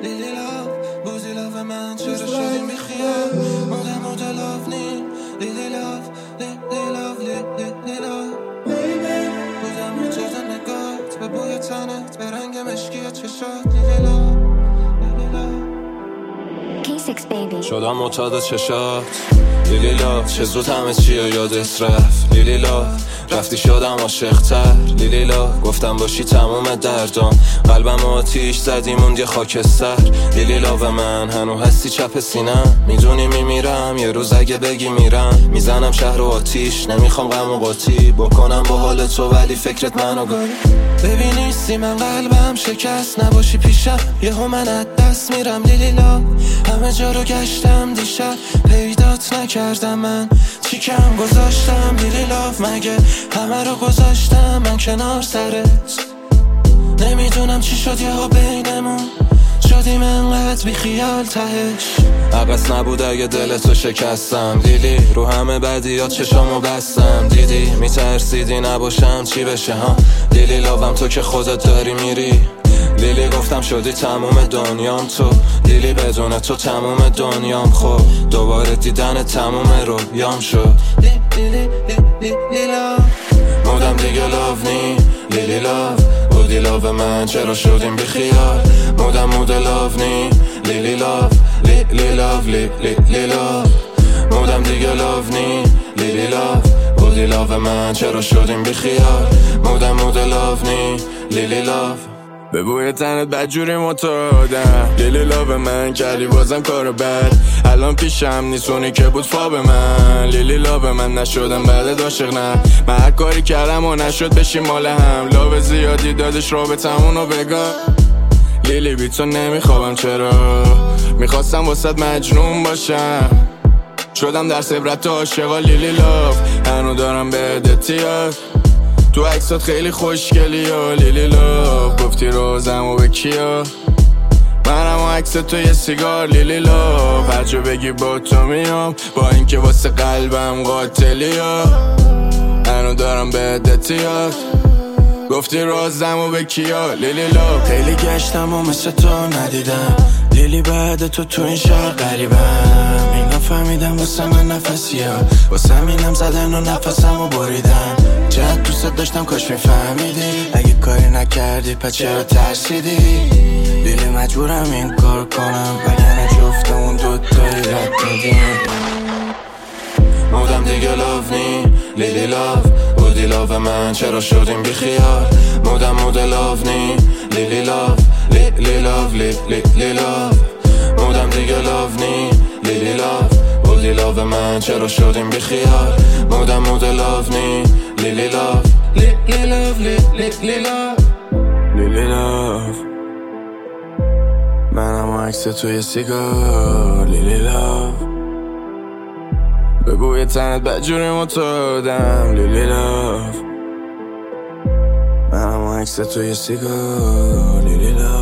لیلی لاف بودی لاف من چرا شدیم بی خیال مود لاف نیم لیلی لاف لیلی لاف لیلی لاف بودم مجرد نگات به بوی تنت به رنگ مشکی چشات لیلی لاف شدم معتاد چشات لیلی لاف چه زود همه چی و یادت رفت لیلی لاف رفتی شدم عاشق‌تر لیلی لاف گفتم باشی تموم دردم قلبم آتیش زدی موند یه خاکستر لیلی لاف من هنو هستی چپ سینم میدونی میمیرم یه روز اگه بگی میرم میزنم شهر و آتیش نمیخوام غم و قاطی بکنم با حال تو ولی فکرت منو گاری ببینیستی من قلبم شکست نباشی پیشم یهو من از دست میرم لیلی لاف همه جا رو گشتم دیشب پیدات نکردم من چی کم گذاشتم لیلی لاف مگه همه رو گذاشتم من کنار سرت نمیدونم چی شد یهو بینمون شدیم انقدر بی خیال تهش عبس نبود اگه دلتو شکستم لیلی رو همه بدیات چشامو بستم دیدی میترسیدی نباشم چی بشه ها لیلی لاوم تو که خودت داری میری لیلی گفتم شدی تموم دنیام تو لیلی بدون تو تموم دنیام خب دوباره دیدن تموم رویام شد لیلی لاف مودم دیگه لاف نی لیلی لاف بودی لاف من چرا شدیم بی خیال مود لاف نی لیلی لاف لیلی لاف لیلی لاف مودم دیگه لاف نی لیلی لاف بودی لاف من چرا شدیم بی خیال مود لاف نی لیلی لاف به بوی تنت بدجوری معتادم لیلی لاف من کردی بازم کارو بد الان پیشم نیستونی که بود فا به من لیلی لاف من نشدم بعد عاشق نه من هر کاری کردم و نشد بشیم مال هم لاف زیادی دادش رابطمونو بگاه لیلی بی تو نمیخوابم چرا میخواستم واسد مجنون باشم شدم در سبرت عاشقا لیلی لاف هنو دارم به احتیاج تو عکسات خیلی خوشگلی ها لیلی لاف گفتی روزم و به کیا منم و عکس تو یه سیگار لیلی لاف هر جا بگی با تو میام با اینکه واسه قلبم قاتلی ها هنو دارم به احتیاج گفتی رازم و به کیا لیلی لاف خیلی گشتم و مثل تو ندیدم لیلی بعد تو این شهر قریبم اینا فهمیدم واسه من نفسیه واسه همینم زدن و نفسم و بریدن چند دوست داشتم کاش میفهمیدی اگه کاری نکردی پس چرا ترسیدی لیلی مجبورم این کار کنم وگرنه جفتمون دوتایی رد میدیم مودم دیگه لاف نی لیلی لاف بودی لاف من چرا شدیم بی خیال مود لاف نی لیلی لاف لیلی لاف لیلی لاف مودم دیگه لاف نی لیلی لاف بودی لاف من چرا شدیم بی خیال مود لاف نی لیلی لاف لیلی لاف لیلی لاف لیلی لاف منم و عکس توی سیگار لیلی لاف به بوی تنت بدجوری معتادم لیلی لاف منم و عکس توی سیگار لیلی لاف